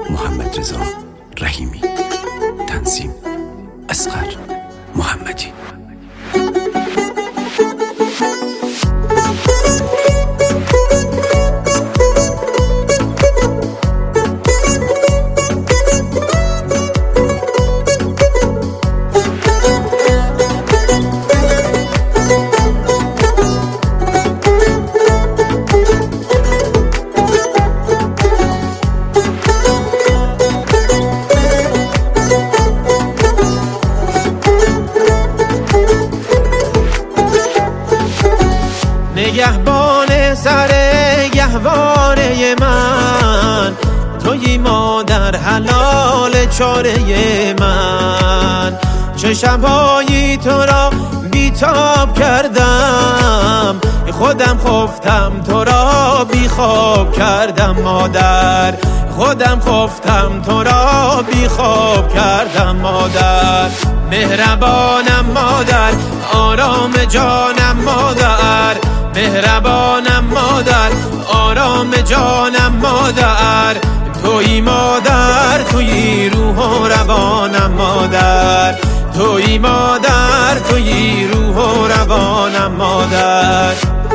محمد رضا رحیمی. تنظیم اصغر محمدی. نگهبان سر گهواره من، تویی مادر حلال چاره من. چه شب‌هایی تو را بیتاب کردم، خودم خفتم تو را بی خواب کردم مادر. خودم خفتم تو را بی خواب کردم مادر. مهربانم مادر، آرام جانم مادر. مهربانم مادر، آرام جانم مادر. تویی مادر، تویی روح و روانم مادر. تویی مادر، تویی روح و روانم مادر.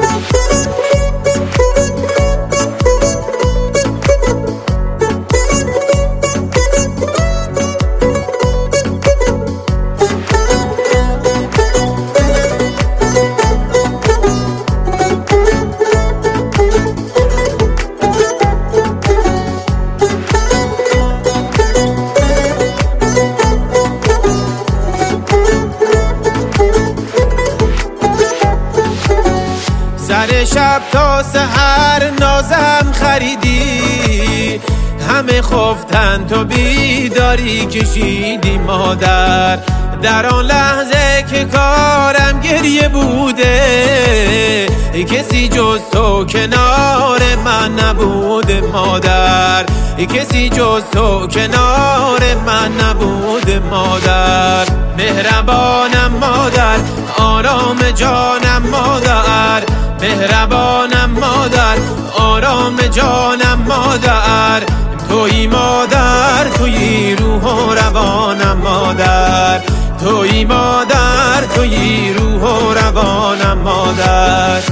سر شب تا سحر نازم خریدی، همه خفتن تو بیداری کشیدی مادر. در آن لحظه که کارم گریه بوده، کسی جز تو کنار من نبوده مادر. کسی جز تو کنار من نبوده مادر. مهربانم مادر، آرام جانم مادر. مهربانم مادر، آرام جانم مادر. تویی مادر، تویی روح و روانم مادر. تویی مادر، تویی روح و روانم مادر.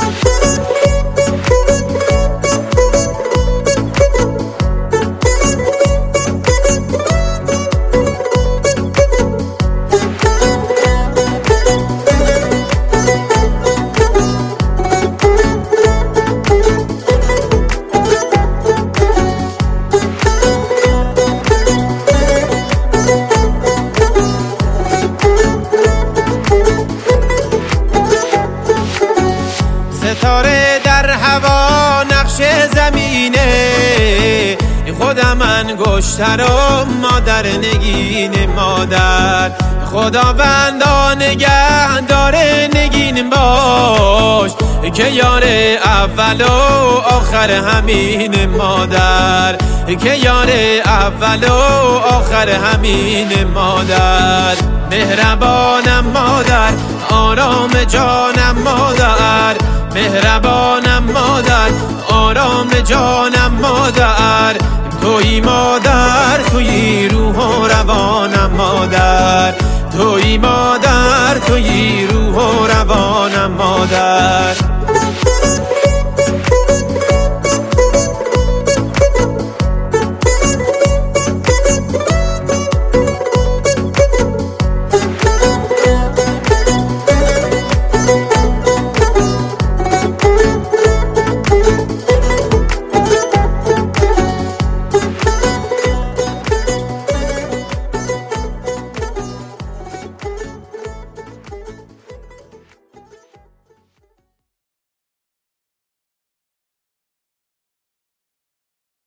ستاره در هوا نقش زمینه، خودم انگشترم مادر نگین مادر. خداوندا نگه داره نگین باش، که یار اول و آخر همین مادر. که یار اول و آخر همین مادر. مهربانم مادر، آرام جانم مادر. مهربانم مادر، آرام جانم مادر. تویی مادر، تویی روح و روانم مادر. تویی مادر، تویی روح و روانم مادر.